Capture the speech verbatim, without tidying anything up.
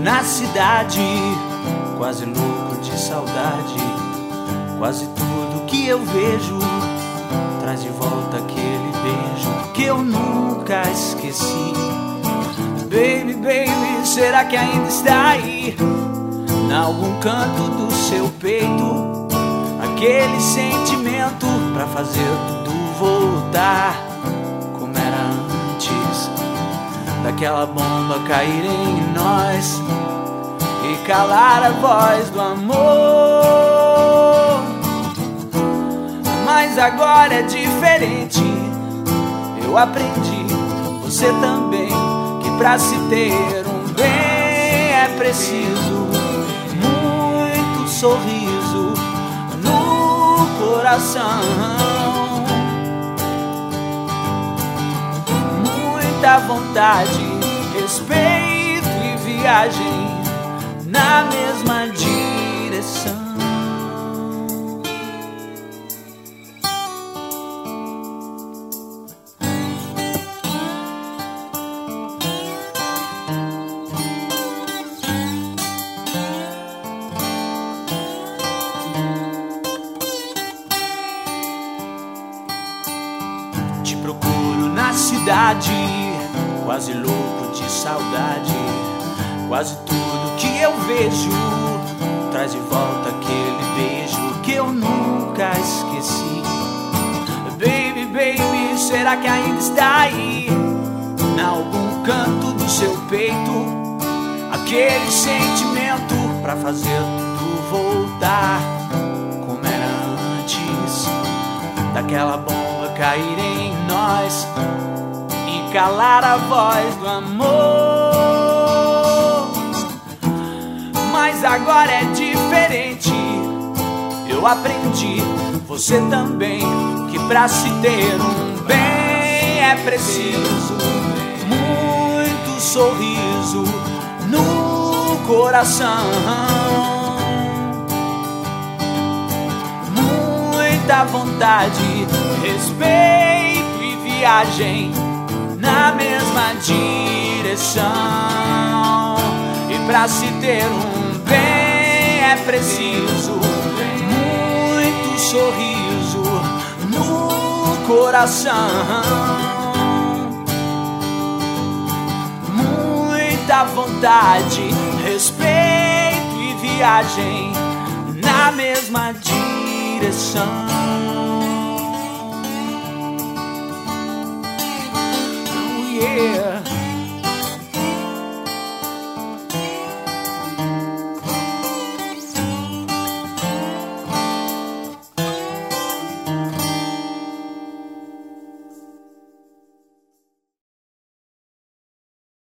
na cidade, quase louco de saudade. Quase tudo que eu vejo traz de volta aquele beijo que eu nunca esqueci. Baby, baby, será que ainda está aí, em algum canto do seu peito, aquele sentimento pra fazer tudo voltar como era antes, daquela bomba cair em nós e calar a voz do amor. Mas agora é diferente, eu aprendi, você também, que pra se ter um bem é preciso muito sorriso no coração, muita vontade, respeito e viagem na mesma direção. Te procuro na cidade, quase louco de saudade. Quase tudo que eu vejo traz de volta aquele beijo que eu nunca esqueci. Baby, baby, será que ainda está aí, em algum canto do seu peito, aquele sentimento pra fazer tudo voltar como era antes, daquela bomba cair em nós e calar a voz do amor. Mas agora é diferente, eu aprendi, você também, que pra se ter um bem é preciso muito sorriso no coração, muita vontade, respeito e viagem na mesma direção. E pra se ter um bem é preciso muito sorriso no coração, muita vontade, respeito e viagem na mesma direção. Oh, yeah.